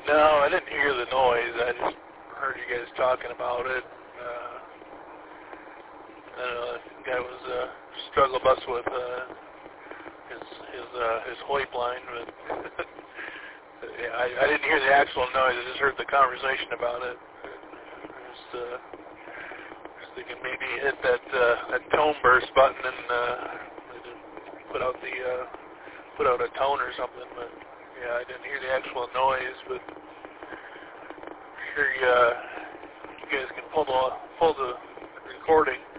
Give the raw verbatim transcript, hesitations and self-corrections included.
No, I didn't hear the noise. I just heard you guys talking about it. Uh, I don't know, the guy was uh, struggle bus with uh, his his uh, his hoip line, but yeah, I, I didn't hear the actual noise. I just heard the conversation about it. I was uh, just thinking maybe hit that uh, that tone burst button and uh, put out the uh, put out a tone or something. But yeah, I didn't hear the actual noise. But I'm sure you, uh, you guys can pull the pull the recording.